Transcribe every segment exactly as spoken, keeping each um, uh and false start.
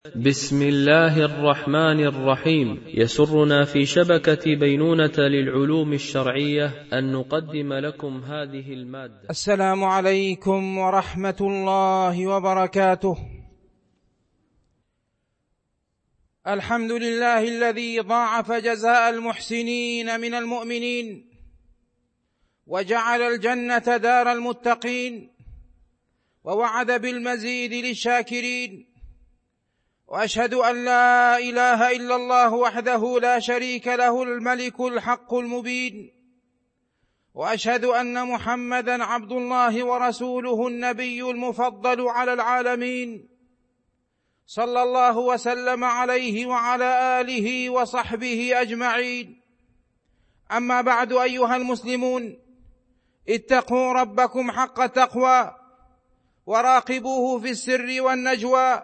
بسم الله الرحمن الرحيم. يسرنا في شبكة بينونة للعلوم الشرعية أن نقدم لكم هذه المادة. السلام عليكم ورحمة الله وبركاته. الحمد لله الذي ضاعف جزاء المحسنين من المؤمنين وجعل الجنة دار المتقين ووعد بالمزيد للشاكرين، وأشهد أن لا إله إلا الله وحده لا شريك له الملك الحق المبين، وأشهد أن محمدا عبد الله ورسوله النبي المفضل على العالمين، صلى الله وسلم عليه وعلى آله وصحبه أجمعين. أما بعد، أيها المسلمون، اتقوا ربكم حق تقوى وراقبوه في السر والنجوى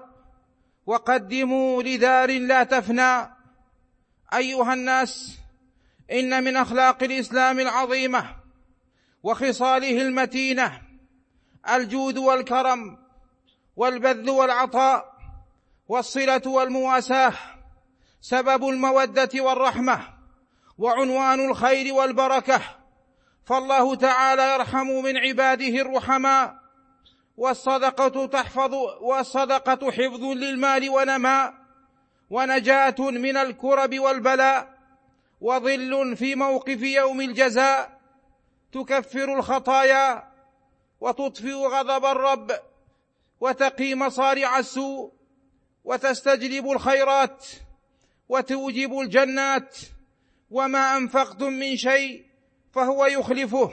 وقدموا لدار لا تفنى. أيها الناس، إن من أخلاق الإسلام العظيمة وخصاله المتينة الجود والكرم والبذل والعطاء والصلة والمواساة، سبب المودة والرحمة وعنوان الخير والبركة. فالله تعالى يرحم من عباده الرحماء، والصدقة تحفظ والصدقة حفظ للمال ونماء، ونجاة من الكرب والبلاء، وظل في موقف يوم الجزاء، تكفر الخطايا وتطفئ غضب الرب وتقي مصارع السوء وتستجلب الخيرات وتوجب الجنات. وما أنفقتم من شيء فهو يخلفه.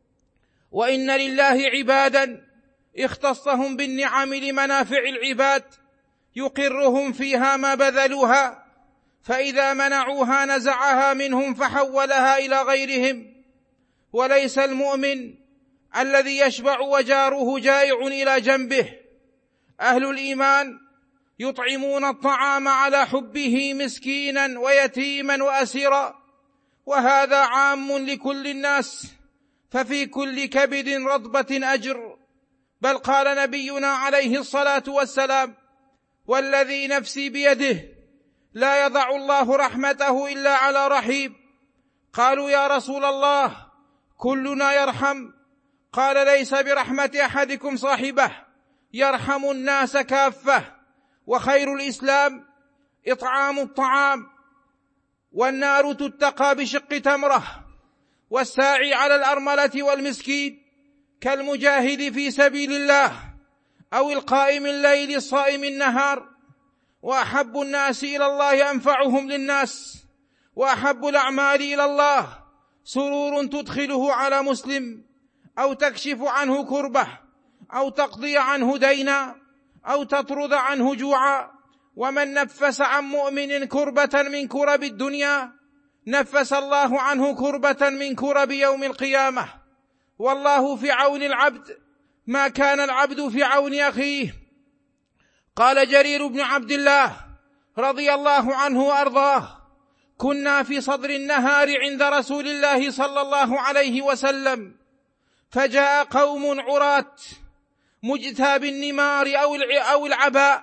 وإن لله عبادا اختصهم بالنعم لمنافع العباد، يقرهم فيها ما بذلوها، فإذا منعوها نزعها منهم فحولها إلى غيرهم. وليس المؤمن الذي يشبع وجاره جائع إلى جنبه. أهل الإيمان يطعمون الطعام على حبه مسكينا ويتيما وأسيرا، وهذا عام لكل الناس، ففي كل كبد رطبة أجر. بل قال نبينا عليه الصلاة والسلام: والذي نفسي بيده لا يضع الله رحمته إلا على رحيم. قالوا: يا رسول الله، كلنا يرحم. قال: ليس برحمة أحدكم صاحبه، يرحم الناس كافة. وخير الإسلام إطعام الطعام، والنار تتقى بشق تمرة، والساعي على الأرملة والمسكين كالمجاهد في سبيل الله، أو القائم الليل الصائم النهار. وأحب الناس إلى الله أنفعهم للناس، وأحب الأعمال إلى الله سرور تدخله على مسلم، أو تكشف عنه كربة، أو تقضي عنه دينا، أو تطرد عنه جوعا. ومن نفس عن مؤمن كربة من كرب الدنيا نفس الله عنه كربة من كرب يوم القيامة. والله في عون العبد ما كان العبد في عون أخيه. قال جرير بن عبد الله رضي الله عنه وأرضاه: كنا في صدر النهار عند رسول الله صلى الله عليه وسلم، فجاء قوم عراة مجتى بالنمار أو العباء،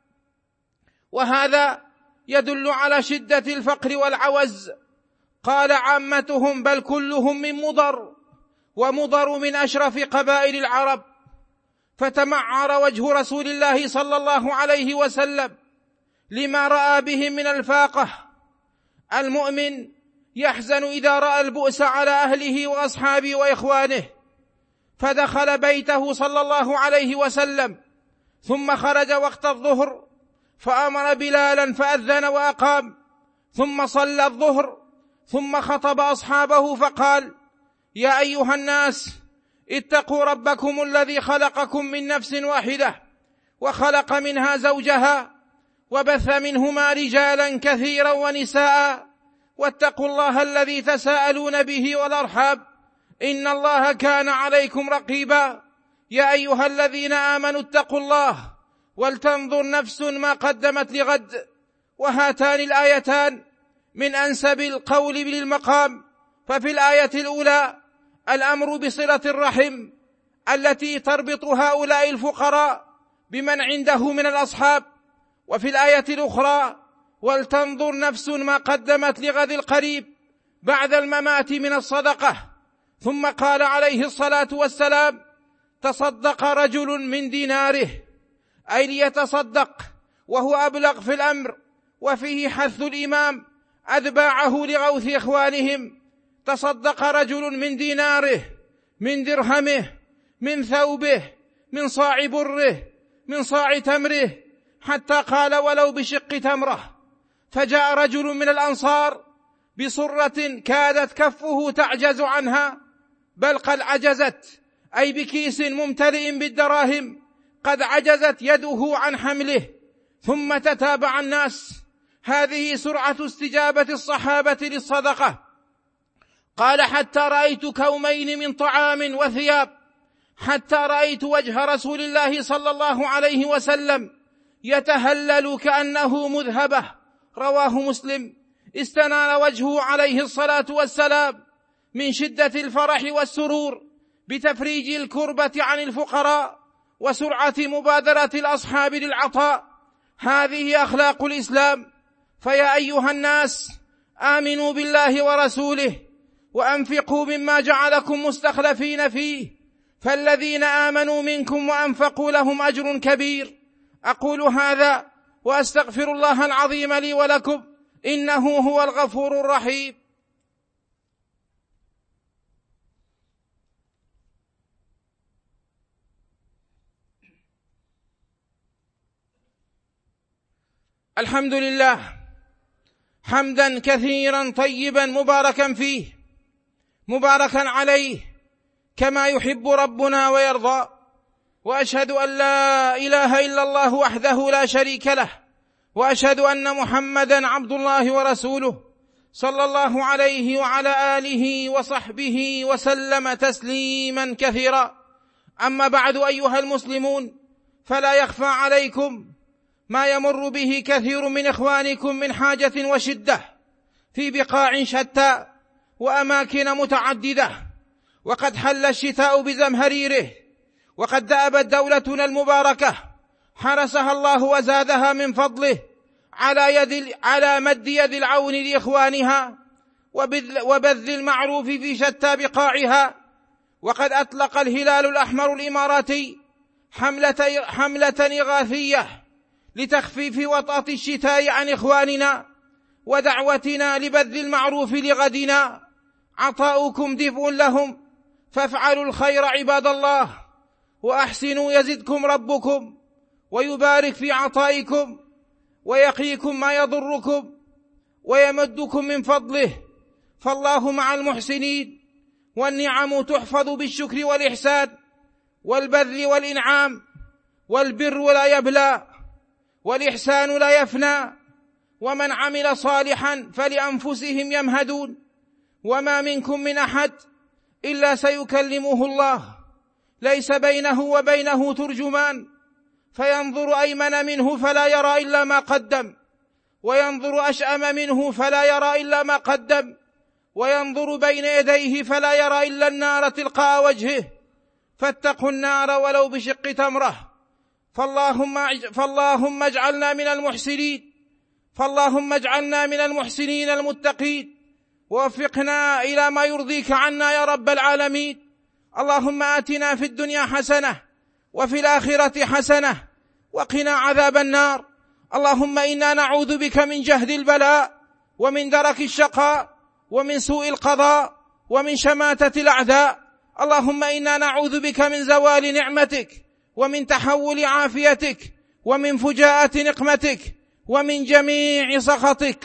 وهذا يدل على شدة الفقر والعوز. قال: عامتهم بل كلهم من مضر، ومضر من أشرف قبائل العرب. فتمعر وجه رسول الله صلى الله عليه وسلم لما رأى بهم من الفاقة. المؤمن يحزن إذا رأى البؤس على أهله وأصحابه وإخوانه. فدخل بيته صلى الله عليه وسلم، ثم خرج وقت الظهر فأمر بلالا فأذن وأقام، ثم صلى الظهر، ثم خطب أصحابه فقال: يا أيها الناس، اتقوا ربكم الذي خلقكم من نفس واحدة، وخلق منها زوجها، وبث منهما رجالا كثيرا ونساء، واتقوا الله الذي تساءلون به والأرحام، إن الله كان عليكم رقيبا. يا أيها الذين آمنوا اتقوا الله ولتنظر نفس ما قدمت لغد. وهاتان الآيتان من أنسب القول للمقام. ففي الآية الأولى الأمر بصلة الرحم التي تربط هؤلاء الفقراء بمن عنده من الأصحاب، وفي الآية الأخرى: ولتنظر نفس ما قدمت لغد القريب بعد الممات من الصدقة. ثم قال عليه الصلاة والسلام: تصدق رجل من ديناره، أي ليتصدق، وهو أبلغ في الأمر، وفيه حث الإمام أتباعه لغوث إخوانهم. تصدق رجل من ديناره، من درهمه، من ثوبه، من صاع بره، من صاع تمره، حتى قال: ولو بشق تمره. فجاء رجل من الأنصار بصرة كادت كفه تعجز عنها، بل قد عجزت، أي بكيس ممتلئ بالدراهم قد عجزت يده عن حمله. ثم تتابع الناس. هذه سرعة استجابة الصحابة للصدقة. قال: حتى رأيت كومين من طعام وثياب، حتى رأيت وجه رسول الله صلى الله عليه وسلم يتهلل كأنه مذهبة. رواه مسلم. استنار وجهه عليه الصلاة والسلام من شدة الفرح والسرور بتفريج الكربة عن الفقراء وسرعة مبادرة الأصحاب للعطاء. هذه أخلاق الإسلام. فيا أيها الناس، آمنوا بالله ورسوله وأنفقوا مما جعلكم مستخلفين فيه، فالذين آمنوا منكم وأنفقوا لهم أجر كبير. أقول هذا وأستغفر الله العظيم لي ولكم، إنه هو الغفور الرحيم. الحمد لله حمدا كثيرا طيبا مباركا فيه، مباركا عليه كما يحب ربنا ويرضى. وأشهد أن لا إله إلا الله وحده لا شريك له، وأشهد أن محمدا عبد الله ورسوله صلى الله عليه وعلى آله وصحبه وسلم تسليما كثيرا. أما بعد، أيها المسلمون، فلا يخفى عليكم ما يمر به كثير من إخوانكم من حاجة وشدة في بقاع شتى وأماكن متعددة، وقد حل الشتاء بزمهريره، وقد دأبت دولتنا المباركة حرسها الله وزادها من فضله على يد على مد يد العون لإخوانها وبذل المعروف في شتى بقاعها. وقد أطلق الهلال الأحمر الإماراتي حملة, حملة إغاثية لتخفيف وطأة الشتاء عن إخواننا ودعوتنا لبذل المعروف لغدنا. عطاؤكم دفء لهم، فافعلوا الخير عباد الله، وأحسنوا يزدكم ربكم ويبارك في عطائكم ويقيكم ما يضركم ويمدكم من فضله، فالله مع المحسنين. والنعم تحفظ بالشكر والإحسان والبذل والإنعام، والبر لا يبلى والإحسان لا يفنى، ومن عمل صالحا فلأنفسهم يمهدون. وما منكم من أحد إلا سيكلمه الله، ليس بينه وبينه ترجمان، فينظر أيمن منه فلا يرى إلا ما قدم، وينظر أشأم منه فلا يرى إلا ما قدم، وينظر بين يديه فلا يرى إلا النار تلقاء وجهه. فاتقوا النار ولو بشق تمرة. فاللهم, فاللهم اجعلنا من المحسنين فاللهم اجعلنا من المحسنين المتقين، ووفقنا إلى ما يرضيك عنا يا رب العالمين. اللهم آتنا في الدنيا حسنة وفي الآخرة حسنة وقنا عذاب النار. اللهم إنا نعوذ بك من جهد البلاء ومن درك الشقاء ومن سوء القضاء ومن شماتة الأعداء. اللهم إنا نعوذ بك من زوال نعمتك ومن تحول عافيتك ومن فجاءة نقمتك ومن جميع سخطك.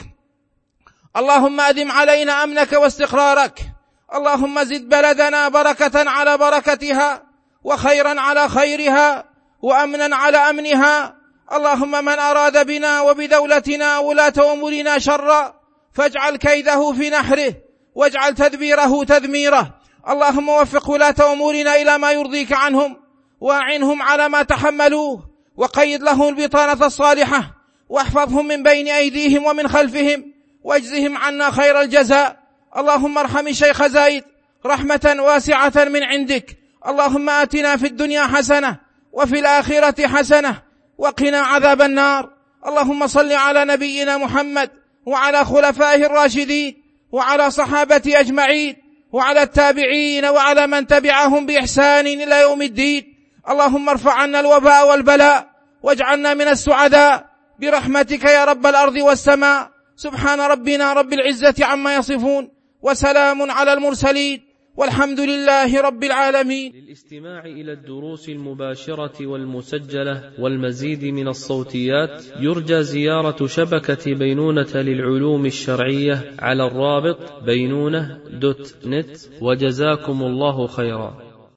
اللهم أدم علينا أمنك واستقرارك. اللهم زد بلدنا بركة على بركتها، وخيرا على خيرها، وأمنا على أمنها. اللهم من أراد بنا وبدولتنا ولاة أمورنا شرا فاجعل كيده في نحره، واجعل تدبيره تدميره. اللهم وفق ولاة أمورنا إلى ما يرضيك عنهم، واعنهم على ما تحملوه، وقيد لهم البطانة الصالحة، واحفظهم من بين أيديهم ومن خلفهم، واجزهم عنا خير الجزاء. اللهم ارحم الشيخ زايد رحمة واسعة من عندك. اللهم آتنا في الدنيا حسنة وفي الآخرة حسنة وقنا عذاب النار. اللهم صل على نبينا محمد وعلى خلفائه الراشدين وعلى صحابته أجمعين وعلى التابعين وعلى من تبعهم بإحسان إلى يوم الدين. اللهم ارفع عنا الوباء والبلاء واجعلنا من السعداء برحمتك يا رب الأرض والسماء. سبحان ربنا رب العزة عما يصفون وسلام على المرسلين والحمد لله رب العالمين. للاستماع إلى الدروس المباشرة والمسجلة والمزيد من الصوتيات يرجى زيارة شبكة بينونة للعلوم الشرعية على الرابط بينونة دوت نت. وجزاكم الله خيرا.